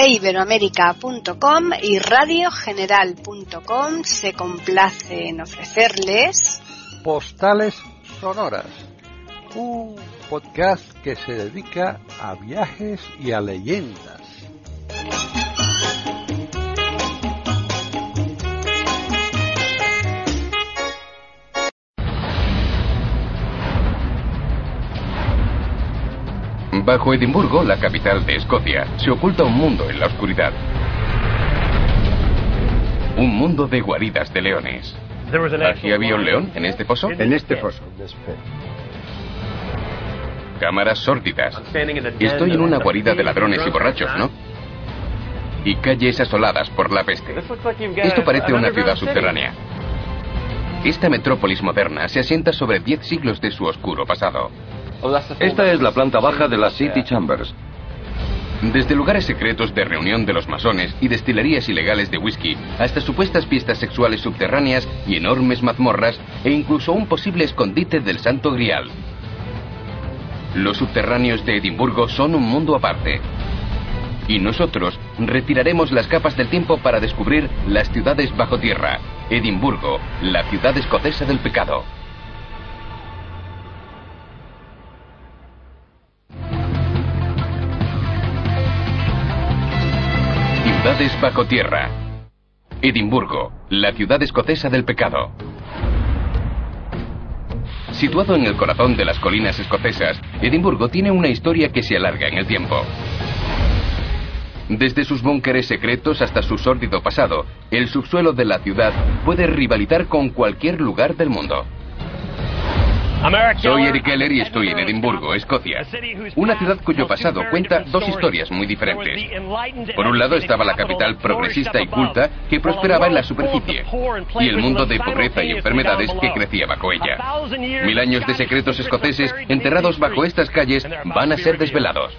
iberoamerica.com y radiogeneral.com se complace en ofrecerles Postales Sonoras, un podcast que se dedica a viajes y a leyendas. Bajo Edimburgo, la capital de Escocia, se oculta un mundo en la oscuridad. Un mundo de guaridas de leones. ¿Aquí había un león en este foso? En este foso. Cámaras sórdidas. Estoy en una guarida de ladrones y borrachos, ¿no? Y calles asoladas por la peste. Esto parece una ciudad subterránea. Esta metrópolis moderna se asienta sobre 10 siglos de su oscuro pasado. Esta es la planta baja de las City Chambers. Desde lugares secretos de reunión de los masones y destilerías ilegales de whisky, hasta supuestas fiestas sexuales subterráneas y enormes mazmorras, e incluso un posible escondite del Santo Grial. Los subterráneos de Edimburgo son un mundo aparte. Y nosotros retiraremos las capas del tiempo para descubrir las ciudades bajo tierra. Edimburgo, la ciudad escocesa del pecado. Ciudades bajo tierra. Edimburgo, la ciudad escocesa del pecado. Situado en el corazón de las colinas escocesas, Edimburgo tiene una historia que se alarga en el tiempo. Desde sus búnkeres secretos hasta su sórdido pasado, el subsuelo de la ciudad puede rivalizar con cualquier lugar del mundo. Soy Eric Keller y estoy en Edimburgo, Escocia. Una ciudad cuyo pasado cuenta dos historias muy diferentes. Por un lado estaba la capital progresista y culta que prosperaba en la superficie, y el mundo de pobreza y enfermedades que crecía bajo ella. 1000 años de secretos escoceses enterrados bajo estas calles van a ser desvelados.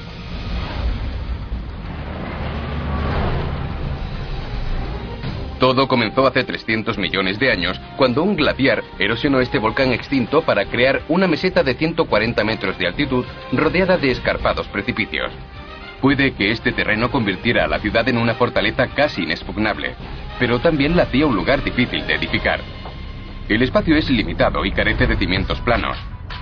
Todo comenzó hace 300 millones de años, cuando un glaciar erosionó este volcán extinto para crear una meseta de 140 metros de altitud rodeada de escarpados precipicios. Puede que este terreno convirtiera a la ciudad en una fortaleza casi inexpugnable, pero también la hacía un lugar difícil de edificar. El espacio es limitado y carece de cimientos planos.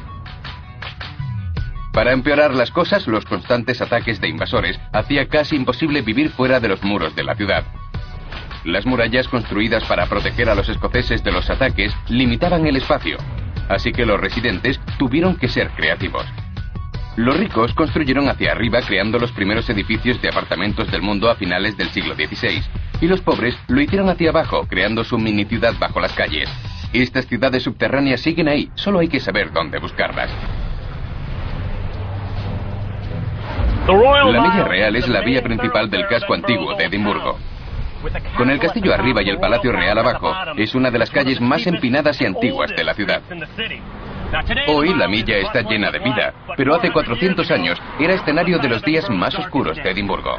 Para empeorar las cosas, los constantes ataques de invasores hacía casi imposible vivir fuera de los muros de la ciudad. Las murallas construidas para proteger a los escoceses de los ataques limitaban el espacio, así que los residentes tuvieron que ser creativos. Los ricos construyeron hacia arriba creando los primeros edificios de apartamentos del mundo a finales del siglo XVI, y los pobres lo hicieron hacia abajo creando su mini ciudad bajo las calles. Estas ciudades subterráneas siguen ahí, solo hay que saber dónde buscarlas. La Milla Real es la vía principal del casco antiguo de Edimburgo. Con el castillo arriba y el palacio real abajo, es una de las calles más empinadas y antiguas de la ciudad. Hoy la milla está llena de vida, pero hace 400 años era escenario de los días más oscuros de Edimburgo.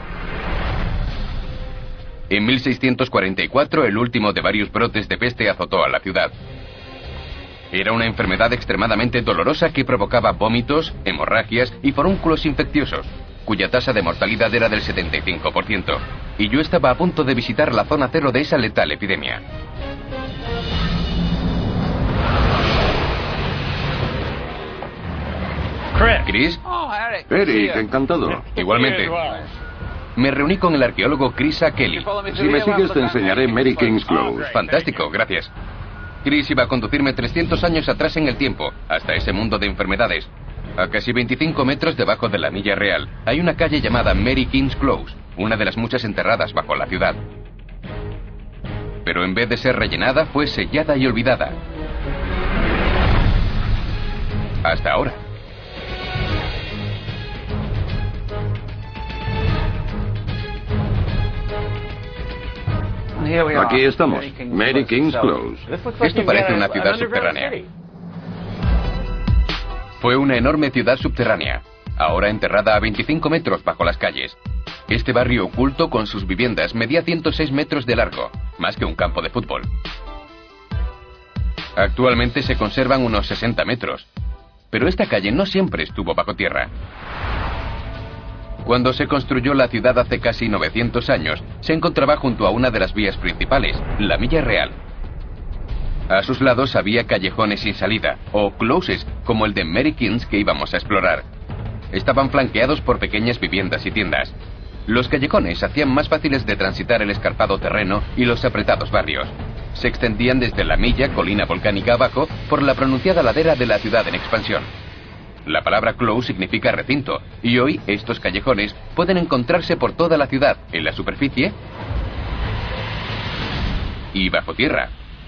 En 1644, el último de varios brotes de peste azotó a la ciudad. Era una enfermedad extremadamente dolorosa que provocaba vómitos, hemorragias y forúnculos infecciosos, cuya tasa de mortalidad era del 75%, y yo estaba a punto de visitar la zona cero de esa letal epidemia. ¿Chris? Eric, encantado. Igualmente. Me reuní con el arqueólogo Chris Kelly. Si me sigues te enseñaré Mary King's Close. Fantástico, gracias. Chris iba a conducirme 300 años atrás en el tiempo, hasta ese mundo de enfermedades. A casi 25 metros debajo de la Milla Real, hay una calle llamada Mary King's Close, una de las muchas enterradas bajo la ciudad. Pero en vez de ser rellenada, fue sellada y olvidada. Hasta ahora. Aquí estamos, Mary King's Close. Esto parece una ciudad subterránea. Fue una enorme ciudad subterránea, ahora enterrada a 25 metros bajo las calles. Este barrio oculto con sus viviendas medía 106 metros de largo, más que un campo de fútbol. Actualmente se conservan unos 60 metros, pero esta calle no siempre estuvo bajo tierra. Cuando se construyó la ciudad hace casi 900 años, se encontraba junto a una de las vías principales, la Milla Real. A sus lados había callejones sin salida, o closes, como el de Mary King's que íbamos a explorar. Estaban flanqueados por pequeñas viviendas y tiendas. Los callejones hacían más fáciles de transitar el escarpado terreno y los apretados barrios. Se extendían desde la Milla, colina volcánica abajo, por la pronunciada ladera de la ciudad en expansión. La palabra close significa recinto, y hoy estos callejones pueden encontrarse por toda la ciudad, en la superficie y bajo tierra.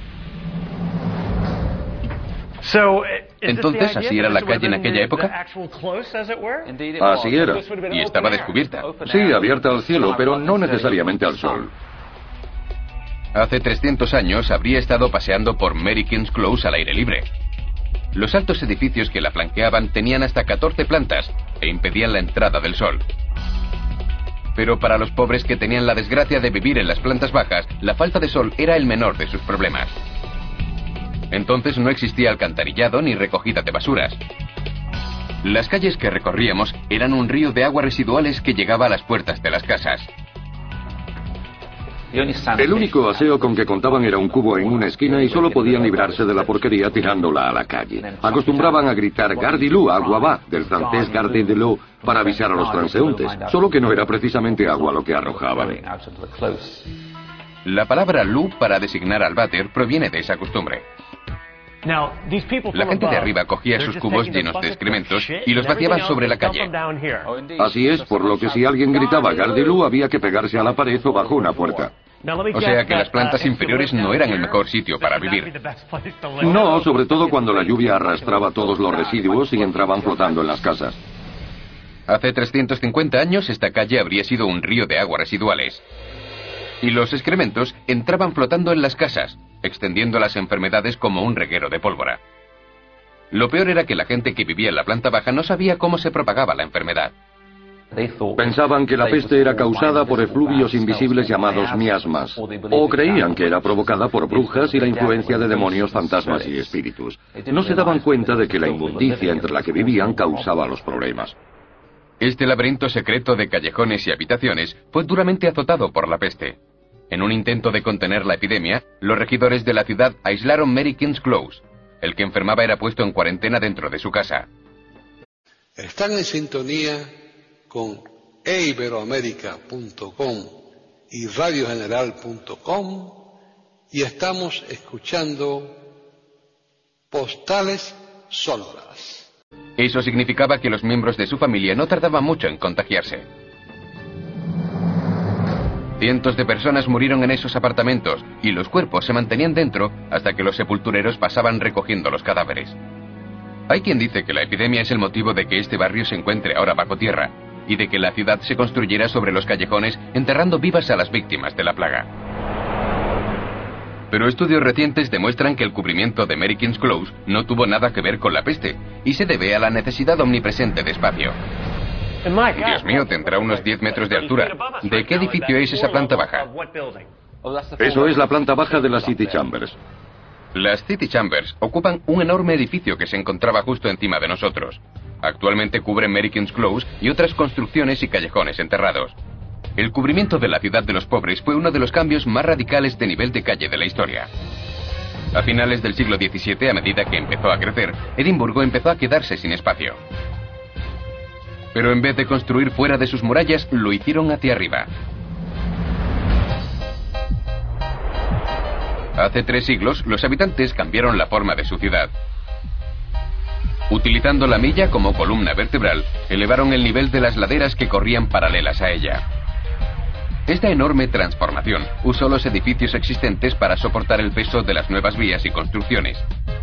Entonces, ¿así era la calle en aquella época? Así era. Y estaba descubierta. Sí, abierta al cielo, pero no necesariamente al sol. Hace 300 años habría estado paseando por Mary King's Close al aire libre. Los altos edificios que la flanqueaban tenían hasta 14 plantas e impedían la entrada del sol. Pero para los pobres que tenían la desgracia de vivir en las plantas bajas, la falta de sol era el menor de sus problemas. Entonces no existía alcantarillado ni recogida de basuras. Las calles que recorríamos eran un río de aguas residuales que llegaba a las puertas de las casas. El único aseo con que contaban era un cubo en una esquina y solo podían librarse de la porquería tirándola a la calle. Acostumbraban a gritar Gare de l'eau, agua va, del francés Garde de l'eau, para avisar a los transeúntes, solo que no era precisamente agua lo que arrojaban. La palabra lou para designar al váter proviene de esa costumbre. La gente de arriba cogía sus cubos llenos de excrementos y los vaciaban sobre la calle. Así es, por lo que si alguien gritaba Gare de l'eau había que pegarse a la pared o bajo una puerta. O sea que las plantas inferiores no eran el mejor sitio para vivir. No, sobre todo cuando la lluvia arrastraba todos los residuos y entraban flotando en las casas. Hace 350 años esta calle habría sido un río de aguas residuales. Y los excrementos entraban flotando en las casas, extendiendo las enfermedades como un reguero de pólvora. Lo peor era que la gente que vivía en la planta baja no sabía cómo se propagaba la enfermedad. Pensaban que la peste era causada por efluvios invisibles llamados miasmas, o creían que era provocada por brujas y la influencia de demonios, fantasmas y espíritus. No se daban cuenta de que la inmundicia entre la que vivían causaba los problemas. Este laberinto secreto de callejones y habitaciones fue duramente azotado por la peste. En un intento de contener la epidemia, los regidores de la ciudad aislaron Mary King's Close. El que enfermaba era puesto en cuarentena dentro de su casa. Están en sintonía con eiberoamerica.com y radiogeneral.com y estamos escuchando Postales Sonoras. Eso significaba que los miembros de su familia no tardaban mucho en contagiarse. Cientos de personas murieron en esos apartamentos y los cuerpos se mantenían dentro hasta que los sepultureros pasaban recogiendo los cadáveres. Hay quien dice que la epidemia es el motivo de que este barrio se encuentre ahora bajo tierra y de que la ciudad se construyera sobre los callejones enterrando vivas a las víctimas de la plaga. Pero estudios recientes demuestran que el cubrimiento de Mary King's Close no tuvo nada que ver con la peste y se debe a la necesidad omnipresente de espacio. Dios mío, tendrá unos 10 metros de altura. ¿De qué edificio es esa planta baja? Eso es la planta baja de las City Chambers. Las City Chambers ocupan un enorme edificio que se encontraba justo encima de nosotros. Actualmente cubren Mary King's Close y otras construcciones y callejones enterrados. El cubrimiento de la ciudad de los pobres fue uno de los cambios más radicales de nivel de calle de la historia. A finales del siglo XVII, a medida que empezó a crecer, Edimburgo empezó a quedarse sin espacio. Pero en vez de construir fuera de sus murallas, lo hicieron hacia arriba. Hace 3 siglos, los habitantes cambiaron la forma de su ciudad. Utilizando la milla como columna vertebral, elevaron el nivel de las laderas que corrían paralelas a ella. Esta enorme transformación usó los edificios existentes para soportar el peso de las nuevas vías y construcciones.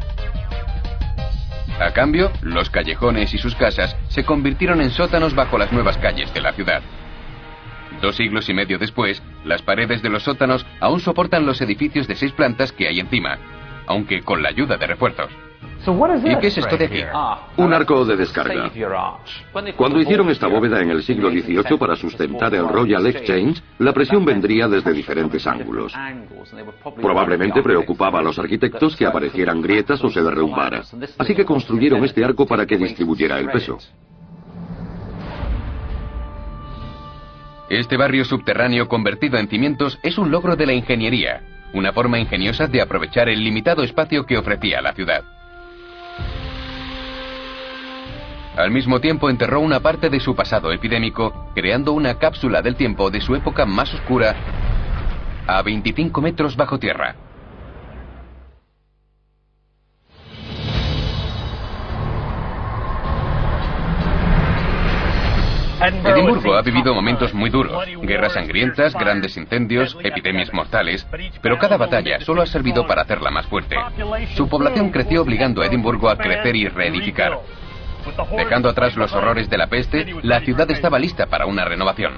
A cambio, los callejones y sus casas se convirtieron en sótanos bajo las nuevas calles de la ciudad. 2 siglos y medio después, las paredes de los sótanos aún soportan los edificios de 6 plantas que hay encima, aunque con la ayuda de refuerzos. ¿Y qué es esto de aquí? Un arco de descarga. Cuando hicieron esta bóveda en el siglo XVIII para sustentar el Royal Exchange, la presión vendría desde diferentes ángulos. Probablemente preocupaba a los arquitectos que aparecieran grietas o se derrumbara. Así que construyeron este arco para que distribuyera el peso. Este barrio subterráneo convertido en cimientos es un logro de la ingeniería, una forma ingeniosa de aprovechar el limitado espacio que ofrecía la ciudad. Al mismo tiempo enterró una parte de su pasado epidémico, creando una cápsula del tiempo de su época más oscura a 25 metros bajo tierra. Edimburgo ha vivido momentos muy duros, guerras sangrientas, grandes incendios, epidemias mortales, pero cada batalla solo ha servido para hacerla más fuerte. Su población creció obligando a Edimburgo a crecer y reedificar. Dejando atrás los horrores de la peste, la ciudad estaba lista para una renovación.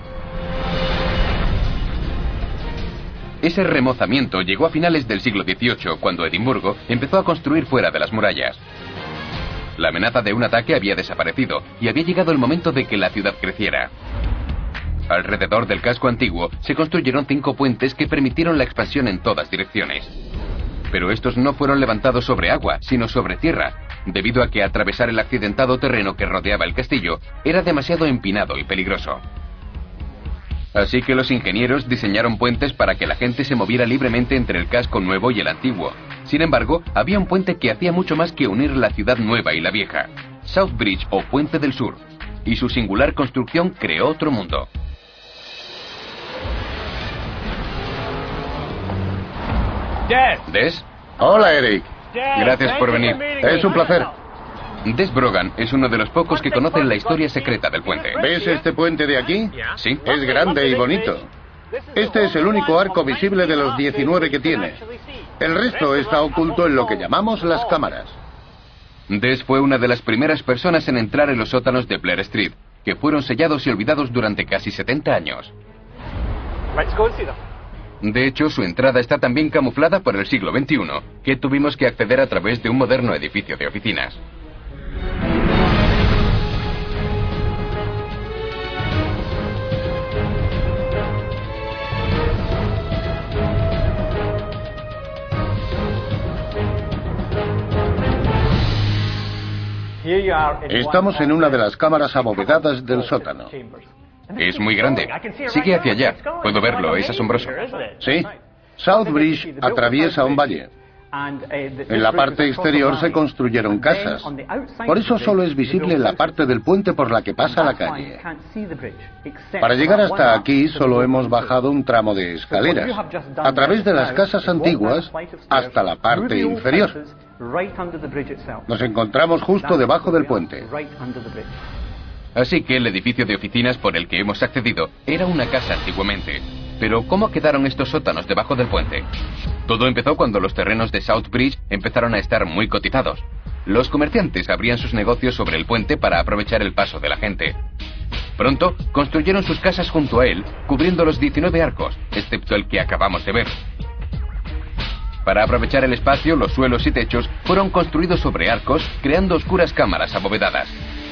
Ese remozamiento llegó a finales del siglo XVIII, cuando Edimburgo empezó a construir fuera de las murallas. La amenaza de un ataque había desaparecido y había llegado el momento de que la ciudad creciera. Alrededor del casco antiguo se construyeron 5 puentes que permitieron la expansión en todas direcciones. Pero estos no fueron levantados sobre agua, sino sobre tierra, debido a que atravesar el accidentado terreno que rodeaba el castillo era demasiado empinado y peligroso. Así que los ingenieros diseñaron puentes para que la gente se moviera libremente entre el casco nuevo y el antiguo. Sin embargo, había un puente que hacía mucho más que unir la ciudad nueva y la vieja, South Bridge o Puente del Sur, y su singular construcción creó otro mundo. ¿Des? Hola, Eric. Gracias por venir. Es un placer. Des Brogan es uno de los pocos que conocen la historia secreta del puente. ¿Ves este puente de aquí? Sí. Es grande y bonito. Este es el único arco visible de los 19 que tiene. El resto está oculto en lo que llamamos las cámaras. Des fue una de las primeras personas en entrar en los sótanos de Blair Street, que fueron sellados y olvidados durante casi 70 años. De hecho, su entrada está tan bien camuflada por el siglo XXI, que tuvimos que acceder a través de un moderno edificio de oficinas. Estamos en una de las cámaras abovedadas del sótano. Es muy grande. Sigue hacia allá. Puedo verlo, es asombroso. Sí. South Bridge atraviesa un valle. En la parte exterior se construyeron casas. Por eso solo es visible la parte del puente por la que pasa la calle. Para llegar hasta aquí solo hemos bajado un tramo de escaleras, a través de las casas antiguas hasta la parte inferior. Nos encontramos justo debajo del puente. Así que el edificio de oficinas por el que hemos accedido era una casa antiguamente. Pero ¿cómo quedaron estos sótanos debajo del puente? Todo empezó cuando los terrenos de South Bridge empezaron a estar muy cotizados. Los comerciantes abrían sus negocios sobre el puente para aprovechar el paso de la gente. Pronto construyeron sus casas junto a él, cubriendo los 19 arcos, excepto el que acabamos de ver. Para aprovechar el espacio, los suelos y techos fueron construidos sobre arcos, creando oscuras cámaras abovedadas.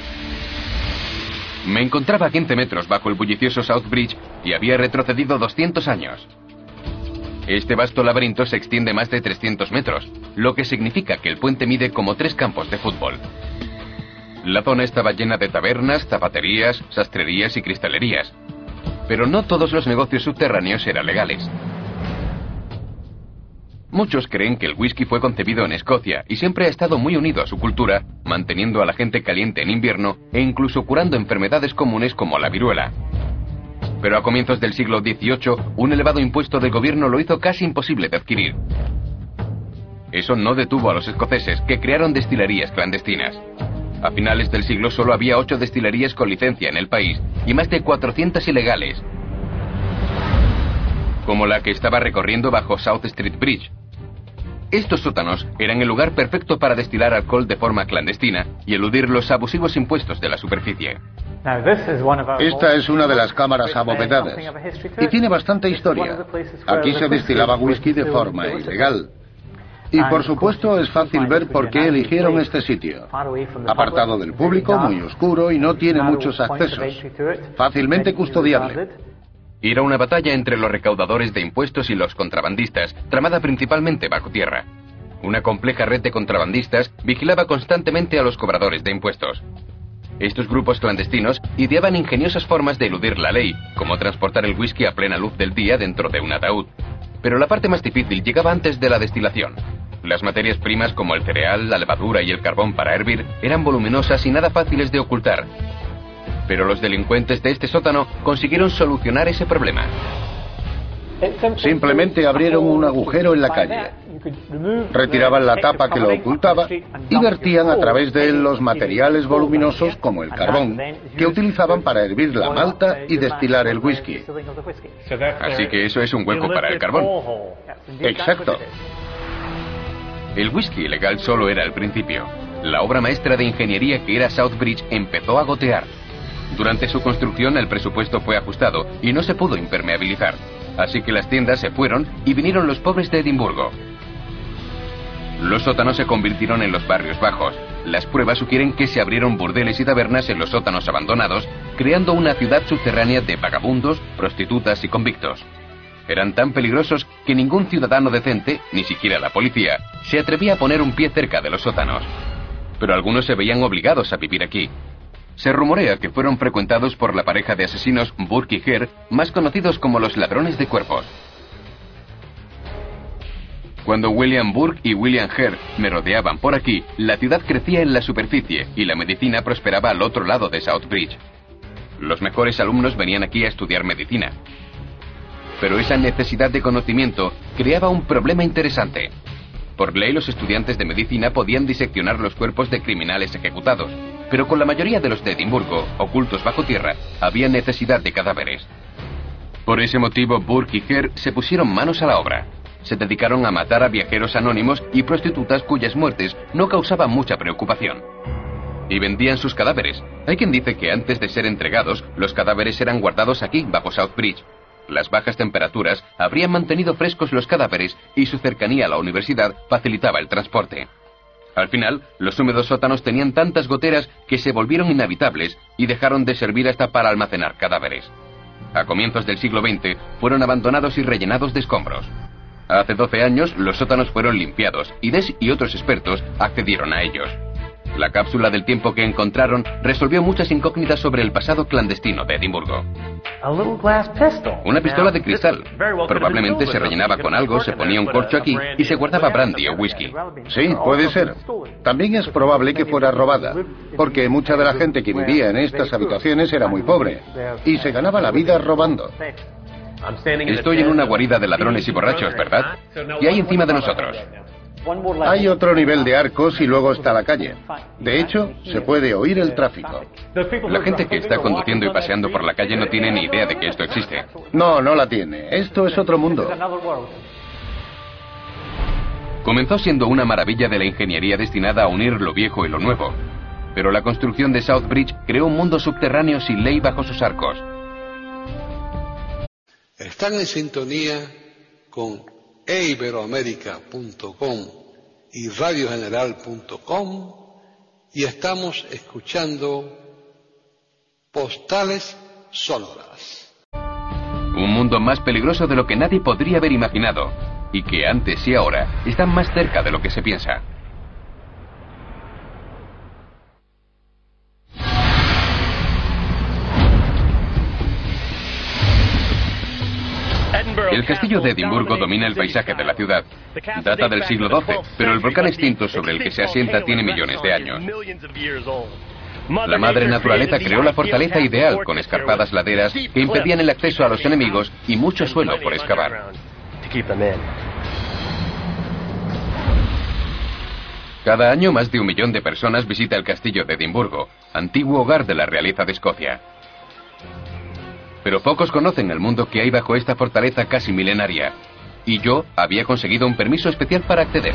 Me encontraba a 15 metros bajo el bullicioso South Bridge y había retrocedido 200 años. Este vasto laberinto se extiende más de 300 metros, lo que significa que el puente mide como 3 campos de fútbol. La zona estaba llena de tabernas, zapaterías, sastrerías y cristalerías. Pero no todos los negocios subterráneos eran legales. Muchos creen que el whisky fue concebido en Escocia y siempre ha estado muy unido a su cultura, manteniendo a la gente caliente en invierno e incluso curando enfermedades comunes como la viruela. Pero a comienzos del siglo XVIII, un elevado impuesto del gobierno lo hizo casi imposible de adquirir. Eso no detuvo a los escoceses, que crearon destilerías clandestinas. A finales del siglo solo había 8 destilerías con licencia en el país y más de 400 ilegales, como la que estaba recorriendo bajo South Street Bridge. Estos sótanos eran el lugar perfecto para destilar alcohol de forma clandestina y eludir los abusivos impuestos de la superficie. Esta es una de las cámaras abovedadas y tiene bastante historia. Aquí se destilaba whisky de forma ilegal. Y por supuesto es fácil ver por qué eligieron este sitio. Apartado del público, muy oscuro y no tiene muchos accesos. Fácilmente custodiable. Era una batalla entre los recaudadores de impuestos y los contrabandistas, tramada principalmente bajo tierra. Una compleja red de contrabandistas vigilaba constantemente a los cobradores de impuestos. Estos grupos clandestinos ideaban ingeniosas formas de eludir la ley, como transportar el whisky a plena luz del día dentro de un ataúd. Pero la parte más difícil llegaba antes de la destilación. Las materias primas como el cereal, la levadura y el carbón para hervir eran voluminosas y nada fáciles de ocultar. Pero los delincuentes de este sótano consiguieron solucionar ese problema. Simplemente abrieron un agujero en la calle, retiraban la tapa que lo ocultaba y vertían a través de él los materiales voluminosos como el carbón, que utilizaban para hervir la malta y destilar el whisky. Así que eso es un hueco para el carbón. Exacto. El whisky ilegal solo era el principio. La obra maestra de ingeniería que era Southbridge empezó a gotear. Durante su construcción el presupuesto fue ajustado y no se pudo impermeabilizar. Así que las tiendas se fueron y vinieron los pobres de Edimburgo. Los sótanos se convirtieron en los barrios bajos. Las pruebas sugieren que se abrieron burdeles y tabernas en los sótanos abandonados, creando una ciudad subterránea de vagabundos, prostitutas y convictos. Eran tan peligrosos que ningún ciudadano decente, ni siquiera la policía, se atrevía a poner un pie cerca de los sótanos. Pero algunos se veían obligados a vivir aquí. Se rumorea que fueron frecuentados por la pareja de asesinos Burke y Hare, más conocidos como los ladrones de cuerpos. Cuando William Burke y William Hare merodeaban por aquí, la ciudad crecía en la superficie y la medicina prosperaba al otro lado de Southbridge. Los mejores alumnos venían aquí a estudiar medicina. Pero esa necesidad de conocimiento creaba un problema interesante. Por ley, los estudiantes de medicina podían diseccionar los cuerpos de criminales ejecutados, pero con la mayoría de los de Edimburgo, ocultos bajo tierra, había necesidad de cadáveres. Por ese motivo, Burke y Hare se pusieron manos a la obra. Se dedicaron a matar a viajeros anónimos y prostitutas cuyas muertes no causaban mucha preocupación. Y vendían sus cadáveres. Hay quien dice que antes de ser entregados, los cadáveres eran guardados aquí, bajo Southbridge. Las bajas temperaturas habrían mantenido frescos los cadáveres y su cercanía a la universidad facilitaba el transporte. Al final, los húmedos sótanos tenían tantas goteras que se volvieron inhabitables y dejaron de servir hasta para almacenar cadáveres. A comienzos del siglo XX fueron abandonados y rellenados de escombros. Hace 12 años los sótanos fueron limpiados y Des y otros expertos accedieron a ellos. La cápsula del tiempo que encontraron resolvió muchas incógnitas sobre el pasado clandestino de Edimburgo. Una pistola de cristal. Probablemente se rellenaba con algo, se ponía un corcho aquí y se guardaba brandy o whisky. Sí, puede ser. También es probable que fuera robada, porque mucha de la gente que vivía en estas habitaciones era muy pobre y se ganaba la vida robando. Estoy en una guarida de ladrones y borrachos, ¿verdad? ¿Qué hay encima de nosotros? Hay otro nivel de arcos y luego está la calle. De hecho, se puede oír el tráfico. La gente que está conduciendo y paseando por la calle no tiene ni idea de que esto existe. No, no la tiene. Esto es otro mundo. Comenzó siendo una maravilla de la ingeniería destinada a unir lo viejo y lo nuevo. Pero la construcción de Southbridge creó un mundo subterráneo sin ley bajo sus arcos. Están en sintonía con eiberoamerica.com y radiogeneral.com y estamos escuchando Postales Sonoras. Un mundo más peligroso de lo que nadie podría haber imaginado y que antes y ahora están más cerca de lo que se piensa. El castillo de Edimburgo domina el paisaje de la ciudad. Data del siglo XII, pero el volcán extinto sobre el que se asienta tiene millones de años. La madre naturaleza creó la fortaleza ideal con escarpadas laderas que impedían el acceso a los enemigos y mucho suelo por excavar. Cada año más de 1 millón de personas visita el castillo de Edimburgo, antiguo hogar de la realeza de Escocia. Pero pocos conocen el mundo que hay bajo esta fortaleza casi milenaria. Y yo había conseguido un permiso especial para acceder.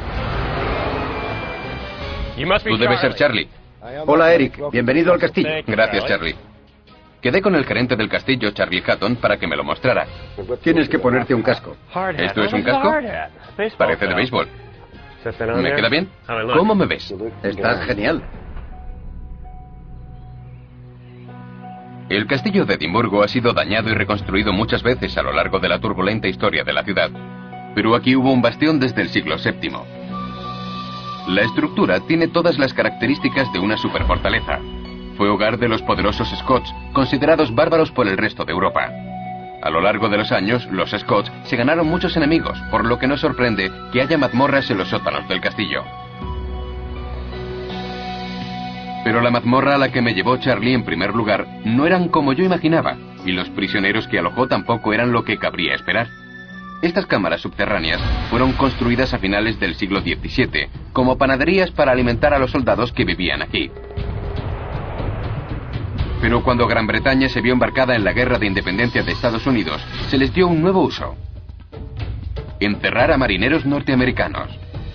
Tú debes ser Charlie. Hola, Eric. Bienvenido al castillo. Gracias, Charlie. Quedé con el gerente del castillo, Charlie Hatton, para que me lo mostrara. Tienes que ponerte un casco. ¿Esto es un casco? Parece de béisbol. ¿Me queda bien? ¿Cómo me ves? Estás genial. El castillo de Edimburgo ha sido dañado y reconstruido muchas veces a lo largo de la turbulenta historia de la ciudad. Pero aquí hubo un bastión desde el siglo VII. La estructura tiene todas las características de una superfortaleza. Fue hogar de los poderosos Scots, considerados bárbaros por el resto de Europa. A lo largo de los años, los Scots se ganaron muchos enemigos, por lo que no sorprende que haya mazmorras en los sótanos del castillo. Pero la mazmorra a la que me llevó Charlie en primer lugar no eran como yo imaginaba, y los prisioneros que alojó tampoco eran lo que cabría esperar. Estas cámaras subterráneas fueron construidas a finales del siglo XVII, como panaderías para alimentar a los soldados que vivían aquí. Pero cuando Gran Bretaña se vio embarcada en la Guerra de Independencia de Estados Unidos, se les dio un nuevo uso: enterrar a marineros norteamericanos.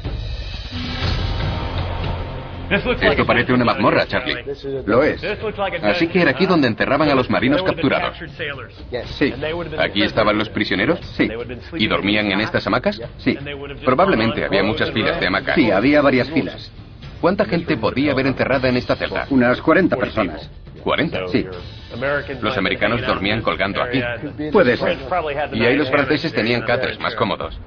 Esto parece una mazmorra, Charlie. Lo es. Así que era aquí donde enterraban a los marinos capturados. Sí. ¿Aquí estaban los prisioneros? Sí. ¿Y dormían en estas hamacas? Sí. Probablemente había muchas filas de hamacas. Sí, había varias filas. ¿Cuánta gente podía haber enterrada en esta celda? Unas 40 personas. 40. Sí. Los americanos dormían colgando aquí. Puede ser. Y ahí los franceses tenían catres más cómodos.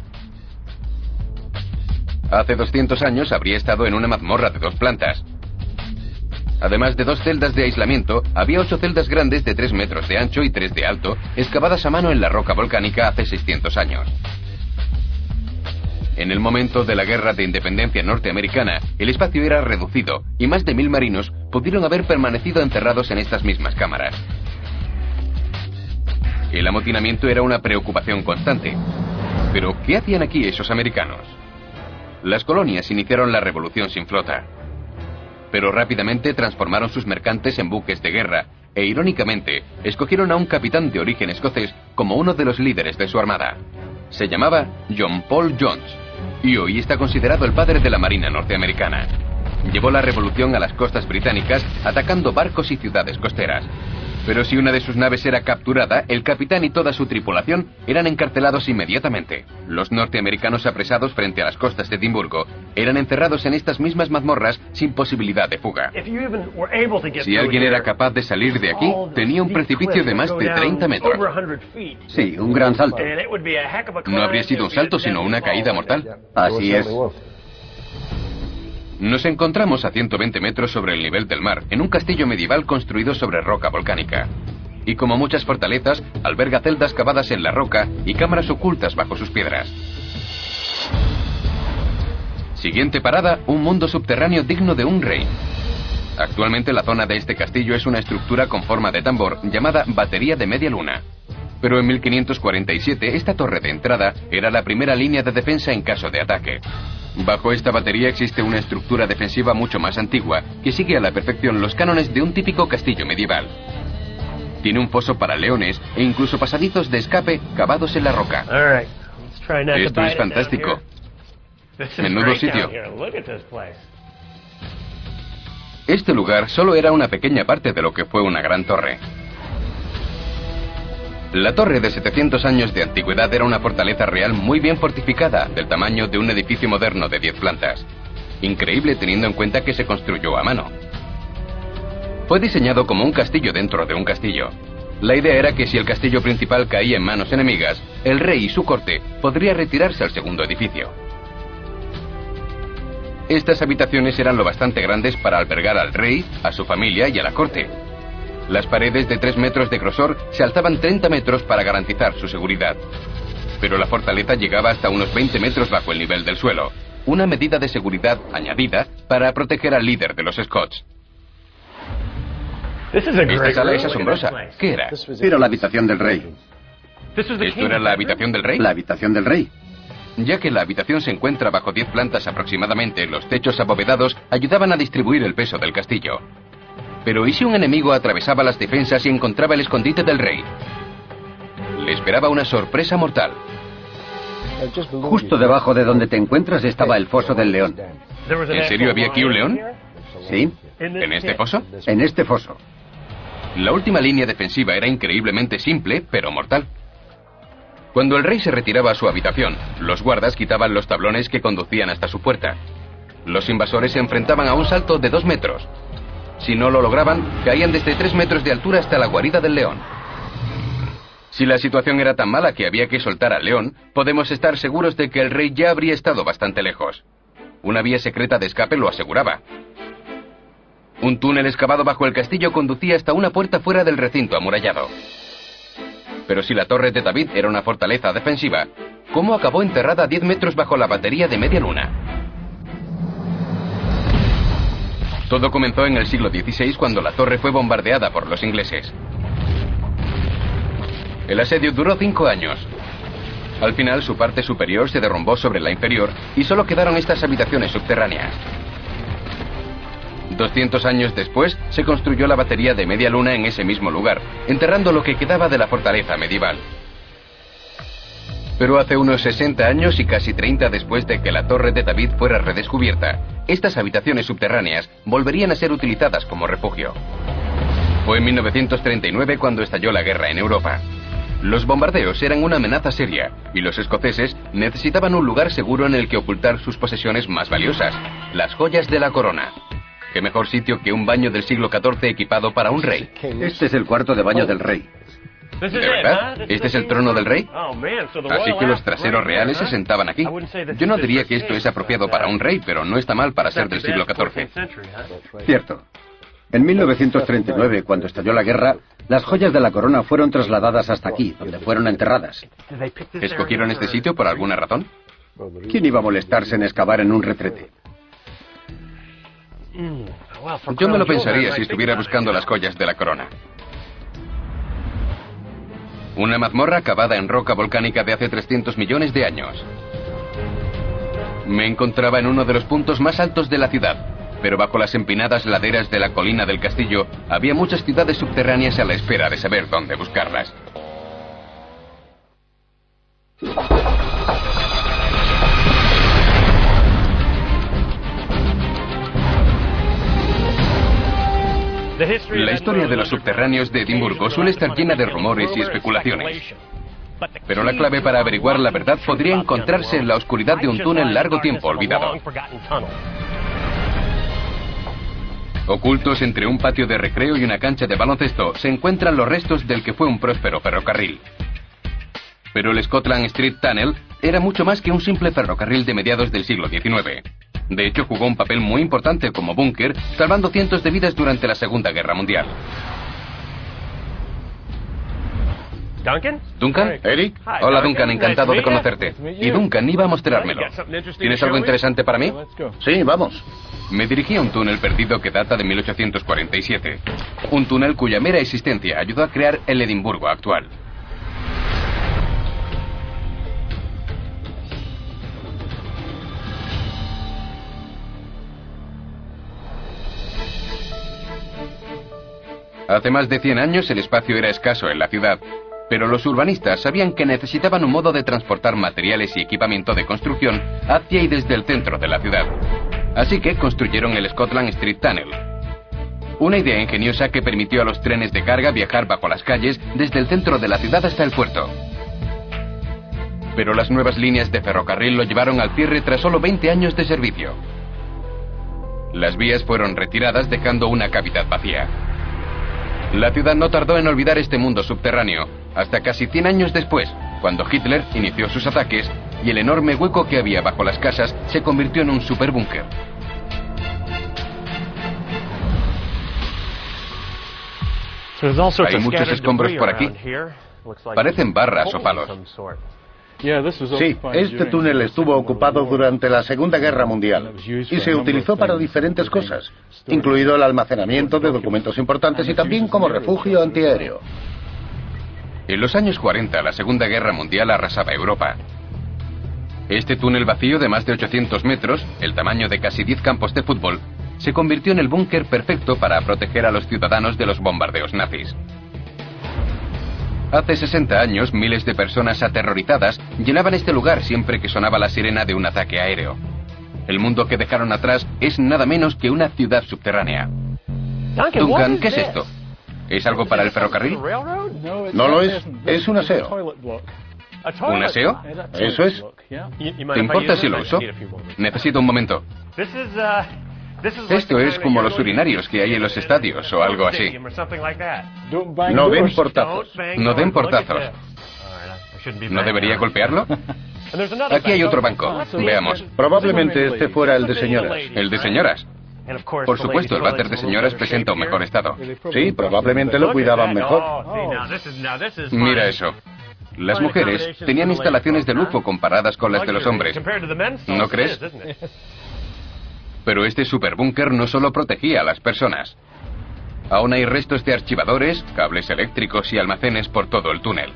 Hace 200 años habría estado en una mazmorra de 2 plantas. Además de 2 celdas de aislamiento, había 8 celdas grandes de 3 metros de ancho y 3 de alto, excavadas a mano en la roca volcánica hace 600 años. En el momento de la Guerra de Independencia norteamericana, el espacio era reducido y más de 1000 marinos pudieron haber permanecido enterrados en estas mismas cámaras. El amotinamiento era una preocupación constante. Pero, ¿qué hacían aquí esos americanos? Las colonias iniciaron la revolución sin flota. Pero rápidamente transformaron sus mercantes en buques de guerra e, irónicamente, escogieron a un capitán de origen escocés como uno de los líderes de su armada. Se llamaba John Paul Jones, y hoy está considerado el padre de la Marina norteamericana. Llevó la revolución a las costas británicas, atacando barcos y ciudades costeras. Pero si una de sus naves era capturada, el capitán y toda su tripulación eran encarcelados inmediatamente. Los norteamericanos apresados frente a las costas de Edimburgo eran encerrados en estas mismas mazmorras sin posibilidad de fuga. Si alguien era capaz de salir de aquí, tenía un precipicio de más de 30 metros. Sí, un gran salto. No habría sido un salto, sino una caída mortal. Así es. Nos encontramos a 120 metros sobre el nivel del mar, en un castillo medieval construido sobre roca volcánica. Y como muchas fortalezas, alberga celdas cavadas en la roca y cámaras ocultas bajo sus piedras. Siguiente parada, un mundo subterráneo digno de un rey. Actualmente la zona de este castillo es una estructura con forma de tambor llamada Batería de Media Luna. Pero en 1547 esta torre de entrada era la primera línea de defensa en caso de ataque. Bajo esta batería existe una estructura defensiva mucho más antigua que sigue a la perfección los cánones de un típico castillo medieval. Tiene un foso para leones e incluso pasadizos de escape cavados en la roca. Esto es fantástico. Menudo sitio. Este lugar solo era una pequeña parte de lo que fue una gran torre. La torre de 700 años de antigüedad era una fortaleza real muy bien fortificada, del tamaño de un edificio moderno de 10 plantas. Increíble teniendo en cuenta que se construyó a mano. Fue diseñado como un castillo dentro de un castillo. La idea era que si el castillo principal caía en manos enemigas, el rey y su corte podría retirarse al segundo edificio. Estas habitaciones eran lo bastante grandes para albergar al rey, a su familia y a la corte. Las paredes de 3 metros de grosor se alzaban 30 metros para garantizar su seguridad. Pero la fortaleza llegaba hasta unos 20 metros bajo el nivel del suelo, una medida de seguridad añadida para proteger al líder de los Scots. Esta sala es asombrosa. ¿Qué era? Era la habitación del rey. ¿Esto era la habitación del rey? La habitación del rey. Ya que la habitación se encuentra bajo 10 plantas aproximadamente, los techos abovedados ayudaban a distribuir el peso del castillo. Pero ¿y si un enemigo atravesaba las defensas y encontraba el escondite del rey? Le esperaba una sorpresa mortal. Justo debajo de donde te encuentras estaba el foso del león. ¿En serio había aquí un león? Sí. ¿En este foso? En este foso. La última línea defensiva era increíblemente simple, pero mortal. Cuando el rey se retiraba a su habitación, los guardas quitaban los tablones que conducían hasta su puerta. Los invasores se enfrentaban a un salto de 2 metros. Si no lo lograban, caían desde 3 metros de altura hasta la guarida del león. Si la situación era tan mala que había que soltar al león, podemos estar seguros de que el rey ya habría estado bastante lejos. Una vía secreta de escape lo aseguraba. Un túnel excavado bajo el castillo conducía hasta una puerta fuera del recinto amurallado. Pero si la Torre de David era una fortaleza defensiva, ¿cómo acabó enterrada a 10 metros bajo la batería de media luna? Todo comenzó en el siglo XVI cuando la torre fue bombardeada por los ingleses. El asedio duró 5 años. Al final su parte superior se derrumbó sobre la inferior y solo quedaron estas habitaciones subterráneas. 200 años después se construyó la batería de media luna en ese mismo lugar, enterrando lo que quedaba de la fortaleza medieval. Pero hace unos 60 años y casi 30 después de que la Torre de David fuera redescubierta, estas habitaciones subterráneas volverían a ser utilizadas como refugio. Fue en 1939 cuando estalló la guerra en Europa. Los bombardeos eran una amenaza seria y los escoceses necesitaban un lugar seguro en el que ocultar sus posesiones más valiosas, las joyas de la corona. ¿Qué mejor sitio que un baño del siglo XIV equipado para un rey? Este es el cuarto de baño del rey. ¿De verdad? ¿Este es el trono del rey? Así que los traseros reales se sentaban aquí. Yo no diría que esto es apropiado para un rey, pero no está mal para ser del siglo XIV. Cierto. En 1939, cuando estalló la guerra, las joyas de la corona fueron trasladadas hasta aquí, donde fueron enterradas. ¿Escogieron este sitio por alguna razón? ¿Quién iba a molestarse en excavar en un retrete? Yo me lo pensaría si estuviera buscando las joyas de la corona. Una mazmorra cavada en roca volcánica de hace 300 millones de años. Me encontraba en uno de los puntos más altos de la ciudad, pero bajo las empinadas laderas de la colina del castillo había muchas ciudades subterráneas a la espera de saber dónde buscarlas. La historia de los subterráneos de Edimburgo suele estar llena de rumores y especulaciones. Pero la clave para averiguar la verdad podría encontrarse en la oscuridad de un túnel largo tiempo olvidado. Ocultos entre un patio de recreo y una cancha de baloncesto se encuentran los restos del que fue un próspero ferrocarril. Pero el Scotland Street Tunnel era mucho más que un simple ferrocarril de mediados del siglo XIX. De hecho, jugó un papel muy importante como búnker, salvando cientos de vidas durante la Segunda Guerra Mundial. ¿Duncan? ¿Eric? Hola, Duncan, encantado de conocerte. Y Duncan iba a mostrármelo. ¿Tienes algo interesante para mí? Sí, vamos. Me dirigí a un túnel perdido que data de 1847. Un túnel cuya mera existencia ayudó a crear el Edimburgo actual. Hace más de 100 años el espacio era escaso en la ciudad, pero los urbanistas sabían que necesitaban un modo de transportar materiales y equipamiento de construcción hacia y desde el centro de la ciudad. Así que construyeron el Scotland Street Tunnel. Una idea ingeniosa que permitió a los trenes de carga viajar bajo las calles desde el centro de la ciudad hasta el puerto. Pero las nuevas líneas de ferrocarril lo llevaron al cierre tras solo 20 años de servicio. Las vías fueron retiradas dejando una cavidad vacía. La ciudad no tardó en olvidar este mundo subterráneo, hasta casi 100 años después, cuando Hitler inició sus ataques y el enorme hueco que había bajo las casas se convirtió en un superbúnker. Hay muchos escombros por aquí. Parecen barras o palos. Sí, este túnel estuvo ocupado durante la Segunda Guerra Mundial y se utilizó para diferentes cosas, incluido el almacenamiento de documentos importantes y también como refugio antiaéreo. En los años 40, la Segunda Guerra Mundial arrasaba Europa. Este túnel vacío de más de 800 metros, el tamaño de casi 10 campos de fútbol, se convirtió en el búnker perfecto para proteger a los ciudadanos de los bombardeos nazis. Hace 60 años, miles de personas aterrorizadas llenaban este lugar siempre que sonaba la sirena de un ataque aéreo. El mundo que dejaron atrás es nada menos que una ciudad subterránea. Duncan, ¿qué es esto? ¿Es algo para el ferrocarril? No lo es, es un aseo. ¿Un aseo? Eso es. ¿Te importa si lo uso? Necesito un momento. Esto es como los urinarios que hay en los estadios o algo así. No den portazos. No den portazos. ¿No debería golpearlo? Aquí hay otro banco. Veamos. Probablemente este fuera el de señoras. ¿El de señoras? Por supuesto, el váter de señoras presenta un mejor estado. Sí, probablemente lo cuidaban mejor. Mira eso. Las mujeres tenían instalaciones de lujo comparadas con las de los hombres. ¿No crees? Pero este superbúnker no solo protegía a las personas. Aún hay restos de archivadores, cables eléctricos y almacenes por todo el túnel.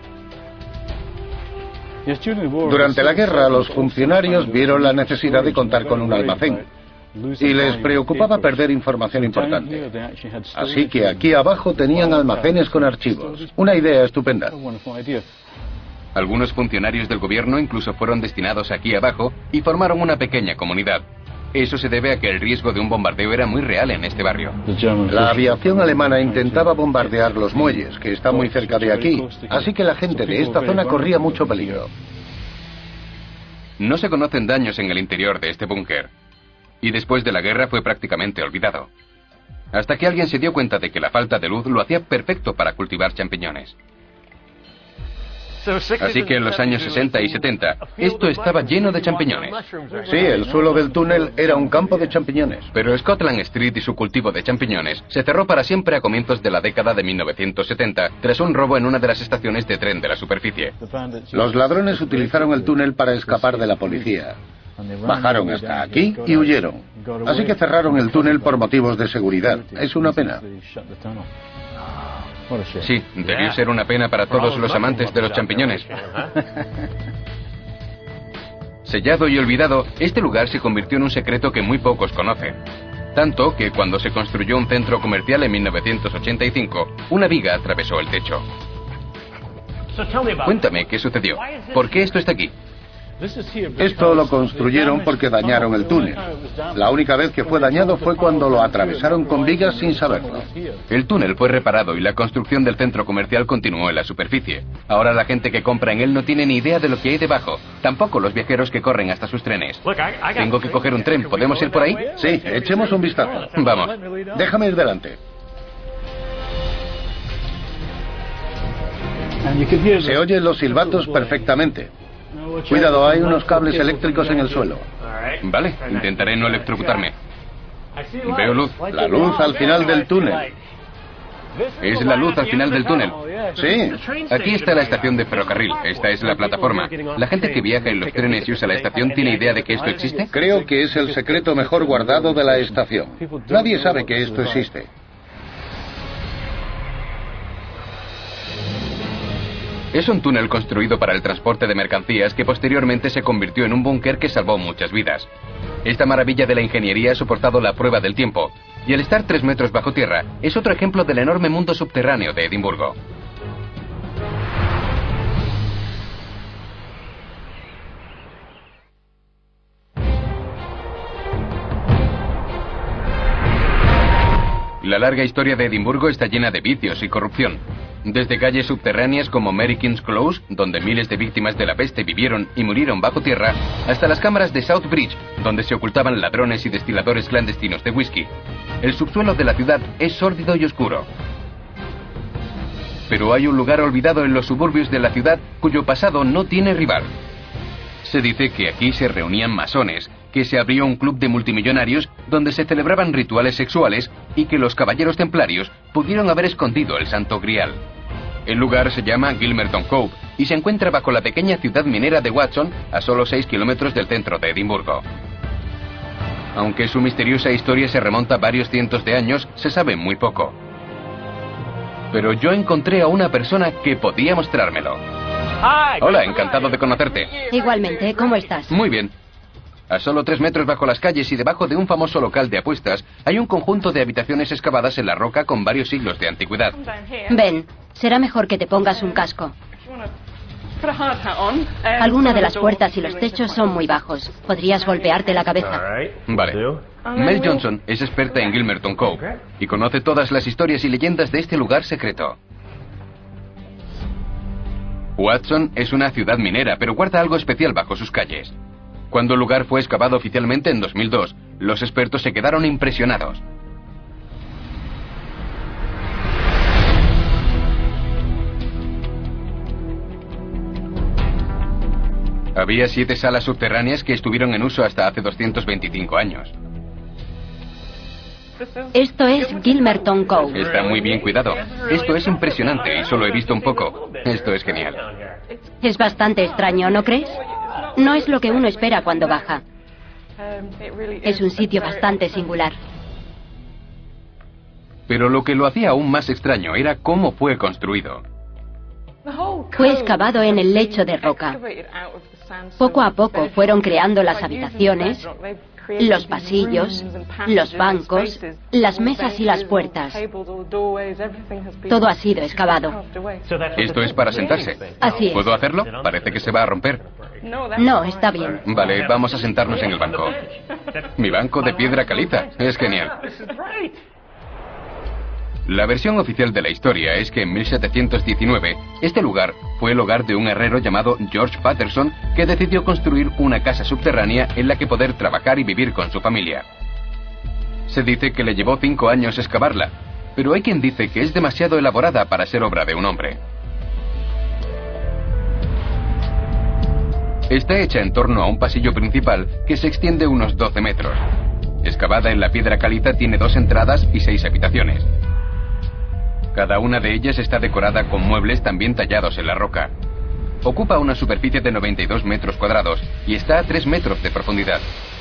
Durante la guerra, los funcionarios vieron la necesidad de contar con un almacén y les preocupaba perder información importante. Así que aquí abajo tenían almacenes con archivos. Una idea estupenda. Algunos funcionarios del gobierno incluso fueron destinados aquí abajo y formaron una pequeña comunidad. Eso se debe a que el riesgo de un bombardeo era muy real en este barrio. La aviación alemana intentaba bombardear los muelles, que están muy cerca de aquí, así que la gente de esta zona corría mucho peligro. No se conocen daños en el interior de este búnker. Y después de la guerra fue prácticamente olvidado. Hasta que alguien se dio cuenta de que la falta de luz lo hacía perfecto para cultivar champiñones. Así que en los años 60 y 70, esto estaba lleno de champiñones. Sí, el suelo del túnel era un campo de champiñones. Pero Scotland Street y su cultivo de champiñones se cerró para siempre a comienzos de la década de 1970, tras un robo en una de las estaciones de tren de la superficie. Los ladrones utilizaron el túnel para escapar de la policía. Bajaron hasta aquí y huyeron. Así que cerraron el túnel por motivos de seguridad. Es una pena. Sí, debió ser una pena para todos los amantes de los champiñones. Sellado y olvidado, este lugar se convirtió en un secreto que muy pocos conocen. Tanto que cuando se construyó un centro comercial en 1985, una viga atravesó el techo. Cuéntame, ¿qué sucedió? ¿Por qué esto está aquí? Esto lo construyeron porque dañaron el túnel. La única vez que fue dañado fue cuando lo atravesaron con vigas sin saberlo. El túnel fue reparado y la construcción del centro comercial continuó en la superficie. Ahora la gente que compra en él no tiene ni idea de lo que hay debajo. Tampoco los viajeros que corren hasta sus trenes. Tengo que coger un tren. ¿Podemos ir por ahí? Sí, echemos un vistazo. Vamos. Déjame ir delante. Se oyen los silbatos perfectamente. Cuidado, hay unos cables eléctricos en el suelo. Vale, intentaré no electrocutarme. Veo luz. La luz al final del túnel. Es la luz al final del túnel. Sí. Aquí está la estación de ferrocarril. Esta es la plataforma. ¿La gente que viaja en los trenes y usa la estación tiene idea de que esto existe? Creo que es el secreto mejor guardado de la estación. Nadie sabe que esto existe. Es un túnel construido para el transporte de mercancías que posteriormente se convirtió en un búnker que salvó muchas vidas. Esta maravilla de la ingeniería ha soportado la prueba del tiempo, y al estar 3 metros bajo tierra, es otro ejemplo del enorme mundo subterráneo de Edimburgo. La larga historia de Edimburgo está llena de vicios y corrupción. Desde calles subterráneas como Mary King's Close, donde miles de víctimas de la peste vivieron y murieron bajo tierra, hasta las cámaras de South Bridge, donde se ocultaban ladrones y destiladores clandestinos de whisky. El subsuelo de la ciudad es sórdido y oscuro. Pero hay un lugar olvidado en los suburbios de la ciudad cuyo pasado no tiene rival. Se dice que aquí se reunían masones, que se abrió un club de multimillonarios donde se celebraban rituales sexuales y que los caballeros templarios pudieron haber escondido el Santo Grial. El lugar se llama Gilmerton Cove y se encuentra bajo la pequeña ciudad minera de Watson, a solo 6 kilómetros del centro de Edimburgo. Aunque su misteriosa historia se remonta varios cientos de años, se sabe muy poco. Pero yo encontré a una persona que podía mostrármelo. Hola, encantado de conocerte. Igualmente, ¿cómo estás? Muy bien. A solo 3 metros bajo las calles y debajo de un famoso local de apuestas, hay un conjunto de habitaciones excavadas en la roca con varios siglos de antigüedad. Ven, será mejor que te pongas un casco. Algunas de las puertas y los techos son muy bajos. Podrías golpearte la cabeza. Vale. Mel Johnson es experta en Gilmerton Cove y conoce todas las historias y leyendas de este lugar secreto. Watson es una ciudad minera, pero guarda algo especial bajo sus calles. Cuando el lugar fue excavado oficialmente en 2002, los expertos se quedaron impresionados. Había 7 salas subterráneas que estuvieron en uso hasta hace 225 años. Esto es Gilmerton Cove. Está muy bien cuidado. Esto es impresionante y solo he visto un poco. Esto es genial. Es bastante extraño, ¿no crees? No es lo que uno espera cuando baja. Es un sitio bastante singular. Pero lo que lo hacía aún más extraño era cómo fue construido. Fue excavado en el lecho de roca. Poco a poco fueron creando las habitaciones, los pasillos, los bancos, las mesas y las puertas. Todo ha sido excavado. Esto es para sentarse. Así es. ¿Puedo hacerlo? Parece que se va a romper. No, está bien. Vale, vamos a sentarnos en el banco. Mi banco de piedra caliza. Es genial. La versión oficial de la historia es que en 1719 este lugar fue el hogar de un herrero llamado George Patterson, que decidió construir una casa subterránea en la que poder trabajar y vivir con su familia. Se dice que le llevó 5 años excavarla, pero hay quien dice que es demasiado elaborada para ser obra de un hombre. Está hecha en torno a un pasillo principal que se extiende unos 12 metros. Excavada en la piedra caliza, tiene 2 entradas y 6 habitaciones. Cada una de ellas está decorada con muebles también tallados en la roca. Ocupa una superficie de 92 metros cuadrados y está a 3 metros de profundidad.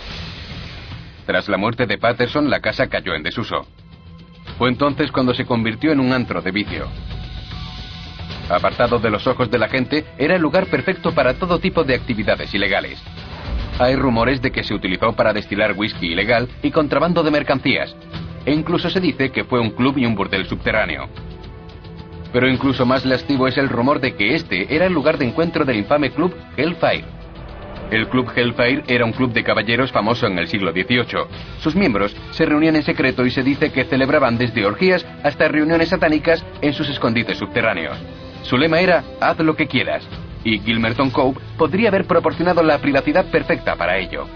Tras la muerte de Patterson, la casa cayó en desuso. Fue entonces cuando se convirtió en un antro de vicio. Apartado de los ojos de la gente, era el lugar perfecto para todo tipo de actividades ilegales. Hay rumores de que se utilizó para destilar whisky ilegal y contrabando de mercancías, e incluso se dice que fue un club y un burdel subterráneo. Pero incluso más lascivo es el rumor de que este era el lugar de encuentro del infame club Hellfire. El club Hellfire era un club de caballeros famoso en el siglo XVIII. Sus miembros se reunían en secreto y se dice que celebraban desde orgías hasta reuniones satánicas en sus escondites subterráneos. Su lema era, haz lo que quieras, y Gilmerton Cove podría haber proporcionado la privacidad perfecta para ello.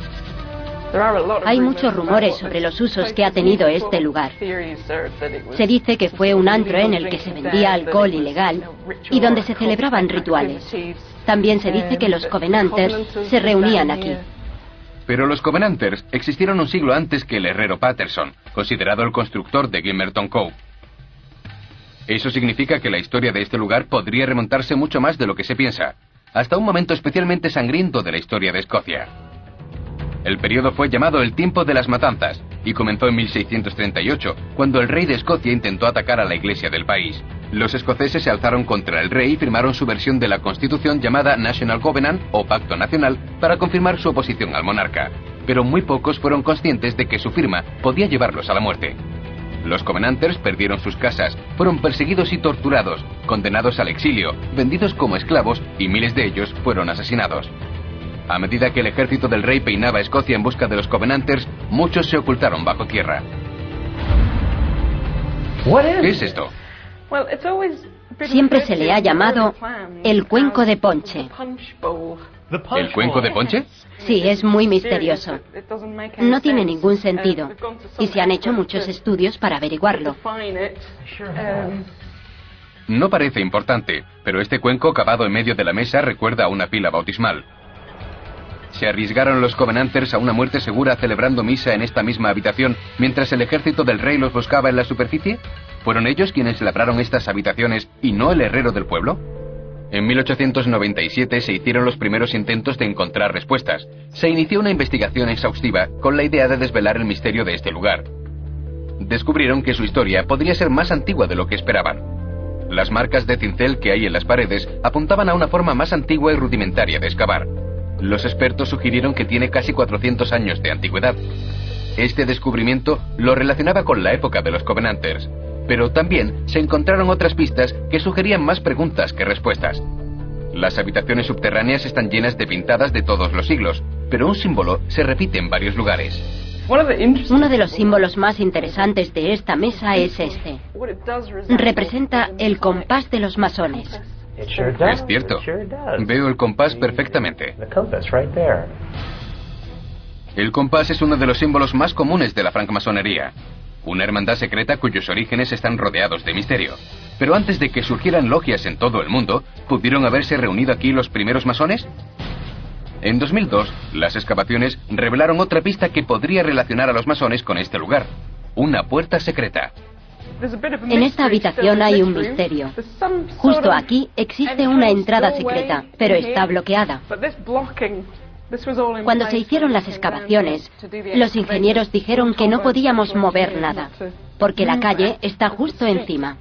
Hay muchos rumores sobre los usos que ha tenido este lugar. Se dice que fue un antro en el que se vendía alcohol ilegal y donde se celebraban rituales. También se dice que los Covenanters se reunían aquí. Pero los Covenanters existieron un siglo antes que el herrero Patterson, considerado el constructor de Gilmerton Cove. Eso significa que la historia de este lugar podría remontarse mucho más de lo que se piensa, hasta un momento especialmente sangriento de la historia de Escocia. El periodo fue llamado el Tiempo de las Matanzas y comenzó en 1638, cuando el rey de Escocia intentó atacar a la iglesia del país. Los escoceses se alzaron contra el rey y firmaron su versión de la Constitución llamada National Covenant o Pacto Nacional para confirmar su oposición al monarca, pero muy pocos fueron conscientes de que su firma podía llevarlos a la muerte. Los Covenanters perdieron sus casas, fueron perseguidos y torturados, condenados al exilio, vendidos como esclavos y miles de ellos fueron asesinados. A medida que el ejército del rey peinaba Escocia en busca de los Covenanters, muchos se ocultaron bajo tierra. ¿Qué es esto? Siempre se le ha llamado el cuenco de ponche. ¿El cuenco de ponche? Sí, es muy misterioso. No tiene ningún sentido. Y se han hecho muchos estudios para averiguarlo. No parece importante, pero este cuenco cavado en medio de la mesa recuerda a una pila bautismal. ¿Se arriesgaron los Covenanters a una muerte segura celebrando misa en esta misma habitación mientras el ejército del rey los buscaba en la superficie? ¿Fueron ellos quienes labraron estas habitaciones y no el herrero del pueblo? En 1897 se hicieron los primeros intentos de encontrar respuestas. Se inició una investigación exhaustiva con la idea de desvelar el misterio de este lugar. Descubrieron que su historia podría ser más antigua de lo que esperaban. Las marcas de cincel que hay en las paredes apuntaban a una forma más antigua y rudimentaria de excavar. Los expertos sugirieron que tiene casi 400 años de antigüedad. Este descubrimiento lo relacionaba con la época de los Covenanters, pero también se encontraron otras pistas que sugerían más preguntas que respuestas. Las habitaciones subterráneas están llenas de pintadas de todos los siglos, pero un símbolo se repite en varios lugares. Uno de los símbolos más interesantes de esta mesa es este. Representa el compás de los masones. Es cierto. Veo el compás perfectamente. El compás es uno de los símbolos más comunes de la francmasonería. Una hermandad secreta cuyos orígenes están rodeados de misterio. Pero antes de que surgieran logias en todo el mundo, ¿pudieron haberse reunido aquí los primeros masones? En 2002, las excavaciones revelaron otra pista que podría relacionar a los masones con este lugar. una puerta secreta. En esta habitación hay un misterio. Justo aquí existe una entrada secreta, pero está bloqueada. Cuando se hicieron las excavaciones, los ingenieros dijeron que no podíamos mover nada, porque la calle está justo encima.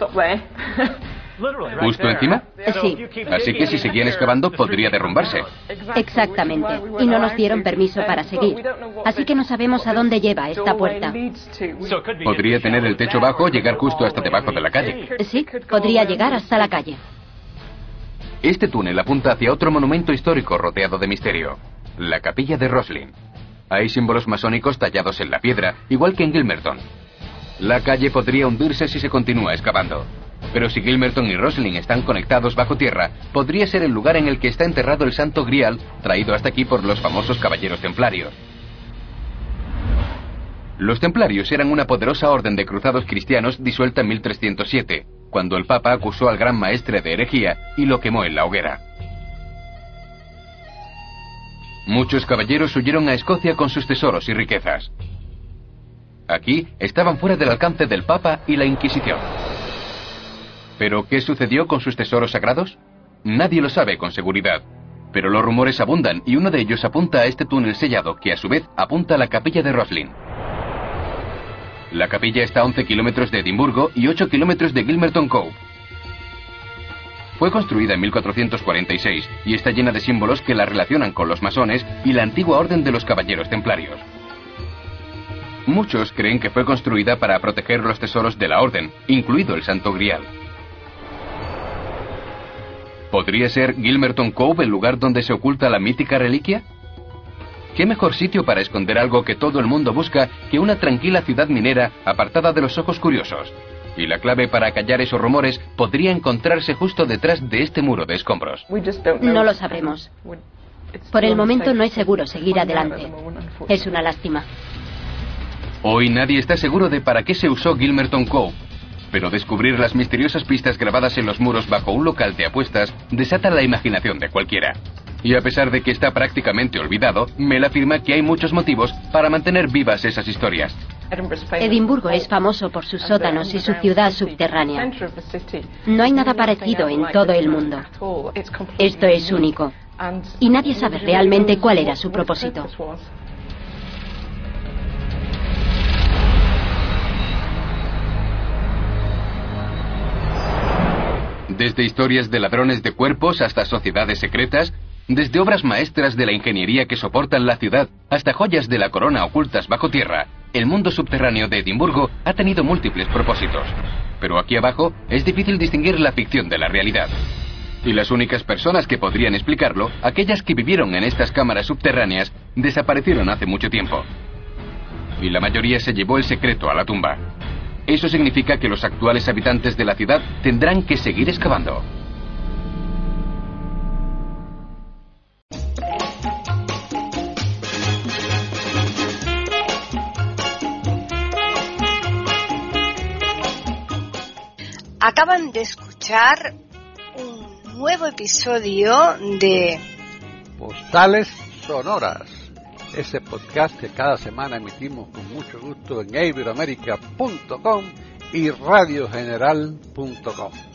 ¿Justo encima? Sí. Así que si seguían excavando podría derrumbarse. Exactamente. Y no nos dieron permiso para seguir. Así que no sabemos a dónde lleva esta puerta. Podría tener el techo bajo o llegar justo hasta debajo de la calle. Sí, podría llegar hasta la calle. Este túnel apunta hacia otro monumento histórico rodeado de misterio, la capilla de Roslin. Hay símbolos masónicos tallados en la piedra, igual que en Gilmerton. La calle podría hundirse si se continúa excavando. Pero si Gilmerton y Roslin están conectados bajo tierra, podría ser el lugar en el que está enterrado el Santo Grial, traído hasta aquí por los famosos caballeros templarios. Los templarios eran una poderosa orden de cruzados cristianos disuelta en 1307, cuando el Papa acusó al gran maestre de herejía y lo quemó en la hoguera. Muchos caballeros huyeron a Escocia con sus tesoros y riquezas. Aquí estaban fuera del alcance del Papa y la Inquisición. ¿Pero qué sucedió con sus tesoros sagrados? Nadie lo sabe con seguridad, pero los rumores abundan y uno de ellos apunta a este túnel sellado que a su vez apunta a la capilla de Roslin. La capilla está a 11 kilómetros de Edimburgo y 8 kilómetros de Gilmerton Cove. Fue construida en 1446 y está llena de símbolos que la relacionan con los masones y la antigua orden de los caballeros templarios. Muchos creen que fue construida para proteger los tesoros de la orden, incluido el Santo Grial. ¿Podría ser Gilmerton Cove el lugar donde se oculta la mítica reliquia? ¿Qué mejor sitio para esconder algo que todo el mundo busca que una tranquila ciudad minera apartada de los ojos curiosos? Y la clave para callar esos rumores podría encontrarse justo detrás de este muro de escombros. No lo sabremos. Por el momento no es seguro seguir adelante. Es una lástima. Hoy nadie está seguro de para qué se usó Gilmerton Cove, pero descubrir las misteriosas pistas grabadas en los muros bajo un local de apuestas desata la imaginación de cualquiera. Y a pesar de que está prácticamente olvidado, Mel afirma que hay muchos motivos para mantener vivas esas historias. Edimburgo es famoso por sus sótanos y su ciudad subterránea. No hay nada parecido en todo el mundo. Esto es único. Y nadie sabe realmente cuál era su propósito. Desde historias de ladrones de cuerpos hasta sociedades secretas, desde obras maestras de la ingeniería que soportan la ciudad hasta joyas de la corona ocultas bajo tierra, el mundo subterráneo de Edimburgo ha tenido múltiples propósitos. Pero aquí abajo es difícil distinguir la ficción de la realidad. Y las únicas personas que podrían explicarlo, aquellas que vivieron en estas cámaras subterráneas, desaparecieron hace mucho tiempo. Y la mayoría se llevó el secreto a la tumba. Eso significa que los actuales habitantes de la ciudad tendrán que seguir excavando. Acaban de escuchar un nuevo episodio de Postales Sonoras, ese podcast que cada semana emitimos con mucho gusto en iberoamerica.com y radiogeneral.com.